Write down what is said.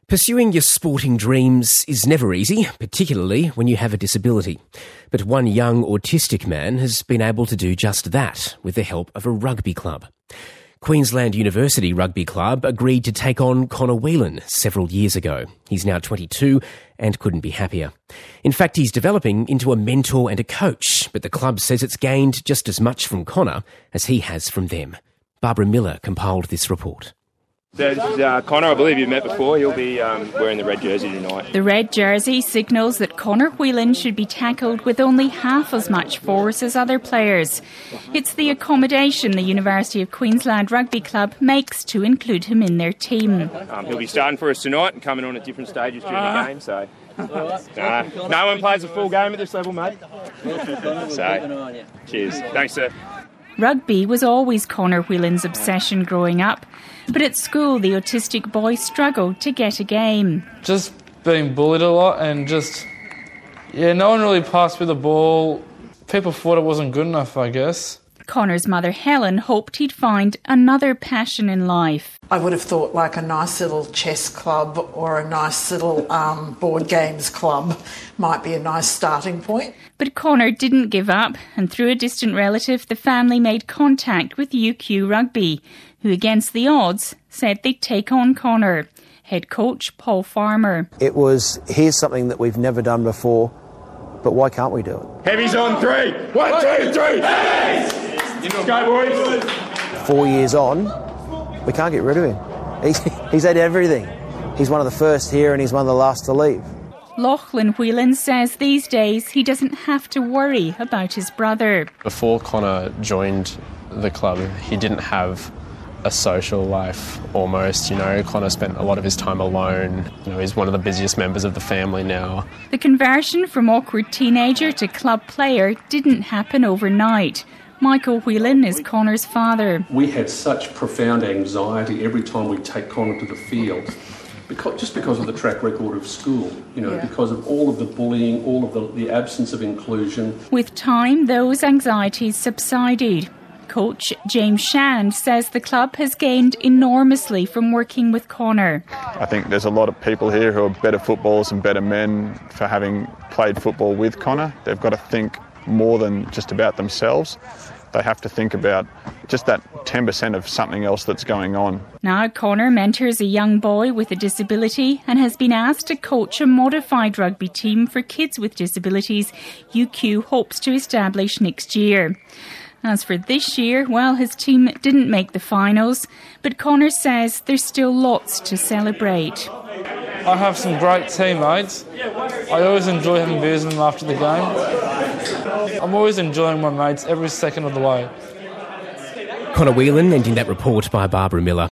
Pursuing your sporting dreams is never easy, particularly when you have a disability. But one young autistic man has been able to do just that with the help of a rugby club. Queensland University Rugby Club agreed to take on Connor Whelan several years ago. He's now 22 and couldn't be happier. In fact, he's developing into a mentor and a coach, but the club says it's gained just as much from Connor as he has from them. Barbara Miller compiled this report. There's Connor, I believe you've met before. He'll be wearing the red jersey tonight. The red jersey signals that Connor Whelan should be tackled with only half as much force as other players. It's the accommodation the University of Queensland Rugby Club makes to include him in their team. He'll be starting for us tonight and coming on at different stages during the game, so... no one plays a full game at this level, mate. So, cheers. Thanks, sir. Rugby was always Connor Whelan's obsession growing up, but at school the autistic boy struggled to get a game. Just being bullied a lot and no one really passed me the ball. People thought it wasn't good enough, I guess. Connor's mother Helen hoped he'd find another passion in life. I would have thought like a nice little chess club or a nice little board games club might be a nice starting point. But Connor didn't give up, and through a distant relative, the family made contact with UQ Rugby, who against the odds said they'd take on Connor. Head coach Paul Farmer. It was, here's something that we've never done before, but why can't we do it? Heavy's on 3. 1, 2, 3. Heavies! Let's go, boys. 4 years on, we can't get rid of him. He's had everything. He's one of the first here and he's one of the last to leave. Lachlan Whelan says these days he doesn't have to worry about his brother. Before Connor joined the club, he didn't have a social life almost, Connor spent a lot of his time alone. He's one of the busiest members of the family now. The conversion from awkward teenager to club player didn't happen overnight. Michael Whelan is Connor's father. We had such profound anxiety every time we take Connor to the field, because of the track record of school, because of all of the bullying, all of the absence of inclusion. With time, those anxieties subsided. Coach James Shand says the club has gained enormously from working with Connor. I think there's a lot of people here who are better footballers and better men for having played football with Connor. They've got to think more than just about themselves. They have to think about just that 10% of something else that's going on. Now Connor mentors a young boy with a disability and has been asked to coach a modified rugby team for kids with disabilities UQ hopes to establish next year. As for this year, well, his team didn't make the finals, but Connor says there's still lots to celebrate. I have some great teammates. I always enjoy having beers with them after the game. I'm always enjoying my mates every second of the way. Connor Whelan ending that report by Barbara Miller.